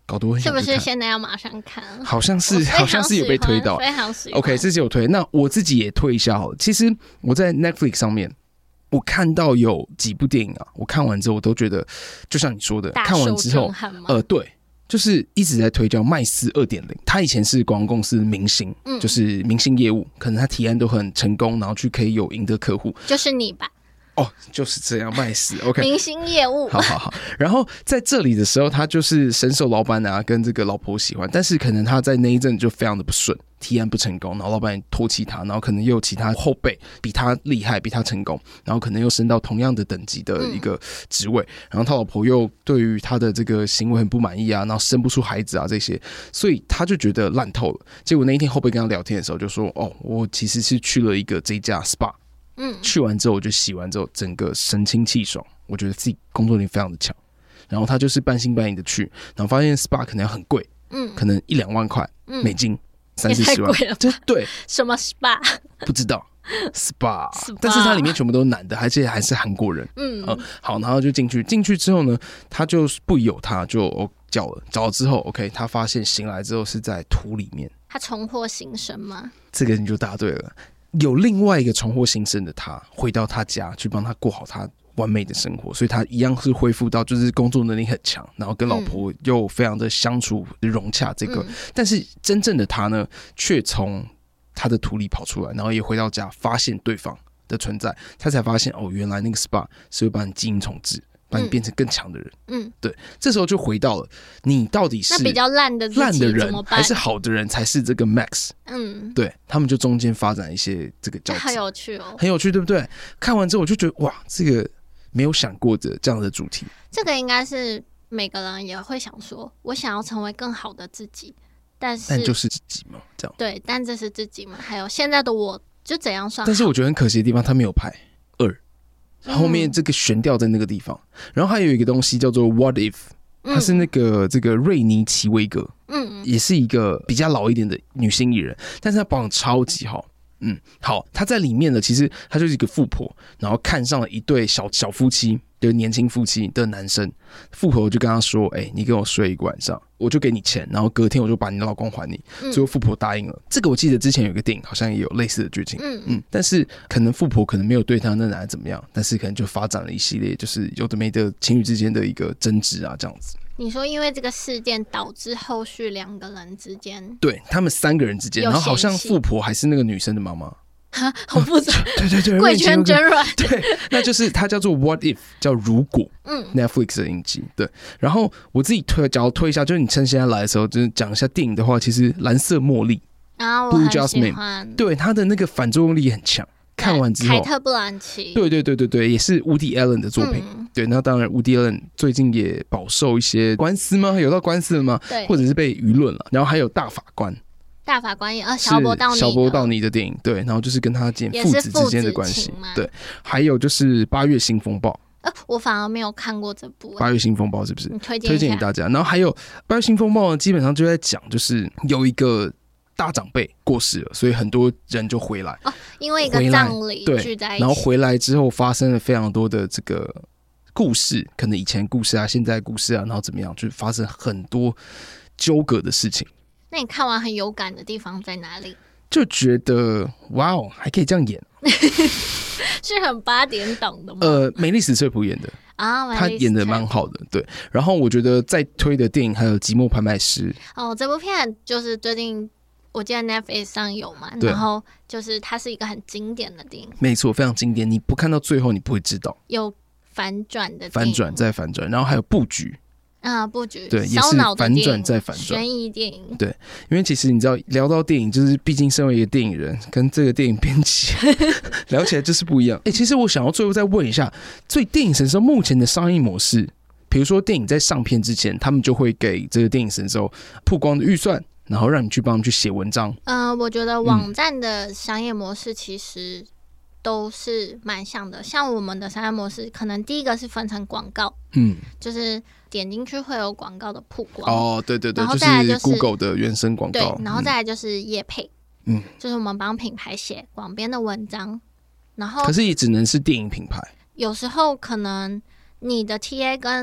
搞得我很想去看。
是不是现在要马上看？
好像是有被推到，
非常喜欢。
OK， 这是有推。那我自己也推一下好了。其实我在 Netflix 上面，我看到有几部电影啊，我看完之后我都觉得，就像你说的，看完之后，对。就是一直在推叫麦斯 2.0， 他以前是广告公司的明星，就是明星业务，可能他提案都很成功，然后去可以有赢得客户，
就是你吧？
哦，就是这样，麦斯 OK，
明星业务，
好。然后在这里的时候，他就是深受老板啊跟这个老婆喜欢，但是可能他在那一阵就非常的不顺，提案不成功，然后老板也唾弃他，然后可能又有其他后辈比他厉害，比他成功，然后可能又升到同样的等级的一个职位，然后他老婆又对于他的这个行为很不满意啊，然后生不出孩子啊这些，所以他就觉得烂透了。结果那一天后辈跟他聊天的时候就说：“哦，我其实是去了一个这家 SPA。”去完之后我就洗完之后整个神清气爽，我觉得自己工作力非常的强。然后他就是半信半疑的去，然后发现 SPA 可能要很贵，可能1-2万块美金，30-40万，这对
什么 SPA
不知道SPA， 但是它里面全部都是男的，而且还是韩国人。好，然后就进去之后呢，他就不疑有他，就叫了之后 ，OK， 他发现醒来之后是在土里面。
他重获新生吗？
这个你就答对了。有另外一个重获新生的他回到他家去帮他过好他完美的生活，所以他一样是恢复到就是工作能力很强，然后跟老婆又非常的相处融洽这个，但是真正的他呢却从他的土里跑出来，然后也回到家发现对方的存在，他才发现哦，原来那个 SPA 是会把你基因重置，把你变成更强的人。对，这时候就回到了你到底是
那比较烂的
人还是好的人才是这个 Max。对，他们就中间发展一些这个交集，
很有趣哦，
很有趣，对不对？看完之后我就觉得哇，这个没有想过的这样的主题。
这个应该是每个人也会想说，我想要成为更好的自己，但
就是自己嘛，这样
对，但这是自己嘛？还有现在的我就怎样算好？
但是我觉得很可惜的地方，他没有拍2。后面这个悬吊在那个地方，然后还有一个东西叫做 What If， 她是那个这个瑞妮奇维格，也是一个比较老一点的女性艺人，但是她保养超级好。好，她在里面呢，其实她就是一个富婆，然后看上了一对小夫妻，就是年轻夫妻的男生。富婆就跟他说：“你跟我睡一个晚上，我就给你钱，然后隔天我就把你的老公还你。”最后富婆答应了。这个我记得之前有一个电影好像也有类似的剧情。但是可能富婆可能没有对他那男的怎么样，但是可能就发展了一系列就是有的没的情侣之间的一个争执啊，这样子。
你说因为这个事件导致后续2个人之间，
对他们3个人之间，然后好像富婆还是那个女生的妈妈。
好复杂，
对，
贵圈真软。
对，那就是它叫做 What If， 叫如果。Netflix 的影集。对，然后我自己假如推一下，就是你趁现在来的时候，就是讲一下电影的话，其实蓝色茉莉
啊，我很喜欢，
对，它的那个反作用力很强。看完之后，
凯特·布兰奇，
对，也是 Woody Allen 的作品。对，那当然 Woody Allen 最近也饱受一些官司吗？有到官司了吗？
对，
或者是被舆论了。然后还有大法官也
小波道尼
的电影，对，然后就是跟他父子之间的关系，对，还有就是《8月新风暴》。
我反而没有看过这部。
8月新风暴是不是？
你推
荐给大家。然后还有《8月新风暴》呢，基本上就在讲，就是有一个大长辈过世了，所以很多人就回来，
因为一个葬礼聚在一起，
然后回来之后发生了非常多的这个故事，可能以前故事啊，现在故事啊，然后怎么样，就发生很多纠葛的事情。
那你看完很有感的地方在哪里？
就觉得哇哦，还可以这样演。
是很8点档的吗？
梅丽史翠普演的啊，他演的蛮好的，对。然后我觉得在推的电影还有《寂寞拍卖师》
这部片就是最近我记得 Netflix 上有嘛，然后就是它是一个很经典的电影，
没错，非常经典。你不看到最后，你不会知道
有反转的
反转再反转，然后还有布局。
布局
对，也是反转再反转，
悬疑电影。
对，因为其实你知道，聊到电影，就是毕竟身为一个电影人，跟这个电影编辑聊起来就是不一样。其实我想要最后再问一下，所以电影神兽目前的商业模式，比如说电影在上片之前，他们就会给这个电影神兽曝光的预算，然后让你去帮他们去写文章。
我觉得网站的商业模式其实都是蛮像的，像我们的商业模式，可能第一个是分成广告，就是点进去会有广告的曝光，
对，然后再来就是 Google 的原生广告，
对，然后再来就是业配，就是我们帮品牌写广编的文章，然后
可是也只能是电影品牌，
有时候可能你的 TA 跟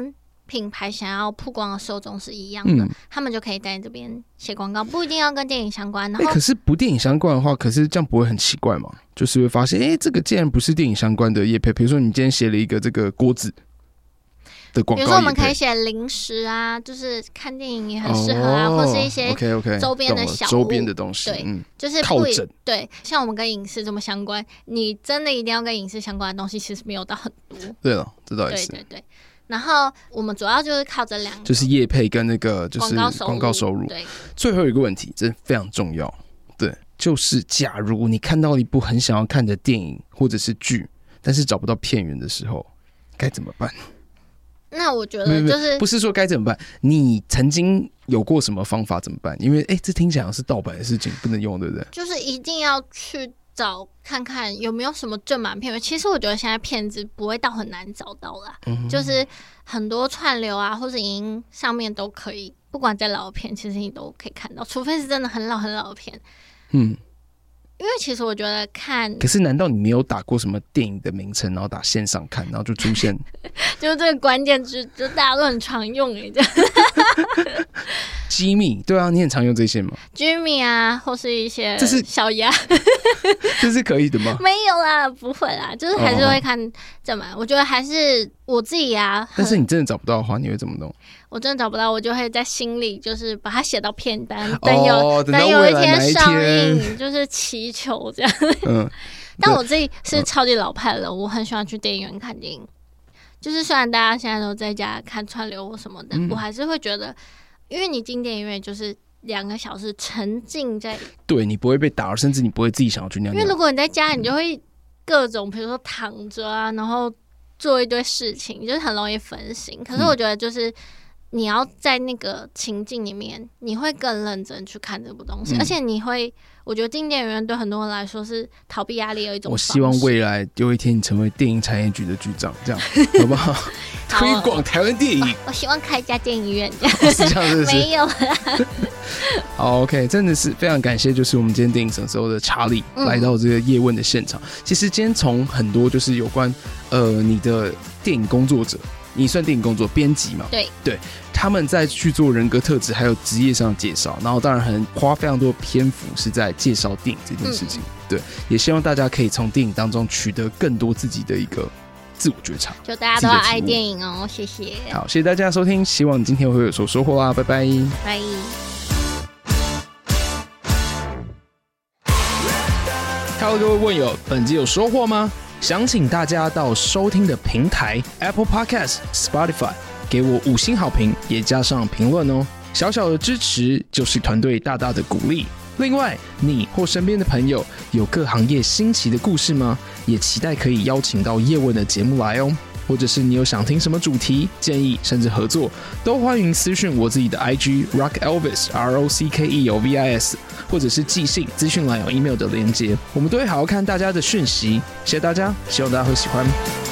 品牌想要曝光的受众是一样的，他们就可以在这边写广告，不一定要跟电影相关。然后，
可是不电影相关的话，可是这样不会很奇怪吗？就是会发现，这个既然不是电影相关的业配，比如说你今天写了一个这个锅子的广告，
比如说我们可以写零食啊，就是看电影也很适合啊，或是一些周边的小物、
周边的东西，
对，就是
靠枕，
对，像我们跟影视这么相关，你真的一定要跟影视相关的东西，其实没有到很多。
对了，这倒也是，
对。然后我们主要就是靠这两个，
就是业配跟那个就是广告收入。
对，
最后一个问题，真的非常重要，对，就是假如你看到一部很想要看的电影或者是剧，但是找不到片源的时候，该怎么办？
那我觉得就是
不是说该怎么办，你曾经有过什么方法怎么办？因为这听起来是盗版的事情，不能用，对不对？
就是一定要去找看看有没有什么正版片源。其实我觉得现在片子不会到很难找到啦，就是很多串流啊或者影音上面都可以，不管在老片，其实你都可以看到，除非是真的很老很老的片。因为其实我觉得看，
可是难道你没有打过什么电影的名称，然后打线上看，然后就出现，
就是这个关键字，就大家都很常用这样。
机密，对啊，你很常用这些吗？
Jimmy 啊，或是一些
这是
小鸭，
这是可以的吗？
没有啦，不会啦，就是还是会看正版。我觉得还是我自己啊。
但是你真的找不到的话，你会怎么弄？
我真的找不到，我就会在心里就是把它写到片单，等
有
一天上映，就是祈求这样。但我自己是超级老派了，我很喜欢去电影院看电影。就是虽然大家现在都在家看串流或什么的，我还是会觉得，因为你进电影院就是2个小时沉浸在，
对你不会被打扰，甚至你不会自己想要去尿尿。
因为如果你在家，你就会各种，比如说躺着啊，然后做一堆事情，就是很容易分心。可是我觉得就是你要在那个情境里面，你会更认真去看这部东西，而且你会。我觉得进电影院对很多人来说是逃避压力的一种方式。
我希望未来有一天你成为电影产业局的局长，这样好不好？推广台湾电影。
我希望开一家电影院，这样
是这样，是不是？
没有啦。
好 ，OK， 真的是非常感谢，就是我们今天电影神搜的查理来到这个叶问的现场。其实今天从很多就是有关你的电影工作者。你算电影工作编辑嘛？对，他们在去做人格特质还有职业上的介绍，然后当然花非常多篇幅是在介绍电影这件事情。对，也希望大家可以从电影当中取得更多自己的一个自我觉察。
就大家都要爱电影哦，谢谢。
好，谢谢大家收听，希望你今天会有所收获啦，拜拜。
拜。
Hello， 各位问友，本集有收获吗？想请大家到收听的平台 Apple Podcast、Spotify 给我5星好评，也加上评论哦。小小的支持就是团队大大的鼓励。另外，你或身边的朋友有各行业新奇的故事吗？也期待可以邀请到叶问的节目来哦。或者是你有想听什么主题、建议，甚至合作，都欢迎私讯我自己的 IG Rock Elvis ROCKELVIS， 或者是寄信，资讯栏有 email 的连结，我们都会好好看大家的讯息。谢谢大家，希望大家会喜欢。